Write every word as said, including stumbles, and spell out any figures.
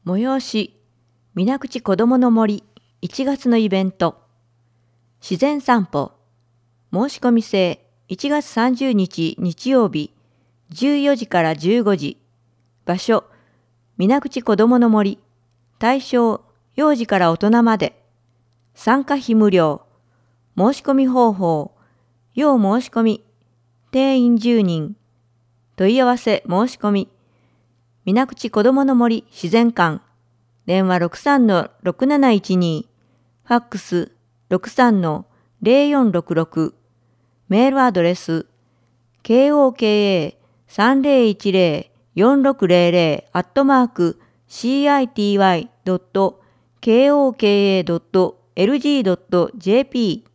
催し、水口こどもの森いちがつのイベント。自然散歩。申し込み制いちがつさんじゅうにち日曜日じゅうよじからじゅうごじ。場所、水口こどもの森。対象、幼児から大人まで。参加費無料。申し込み方法、要申し込み。定員じゅうにん。問い合わせ申し込み。水口こどもの森自然館。電話 ろくさんのろくなないちに。ファックス ろくさんのぜろよんろくろく。メールアドレス ケーオーケーエーさんぜろいちぜろよんろくぜろぜろ アットマーク シーアイティーワイドットケーオーケーエードットエルジードットジェーピー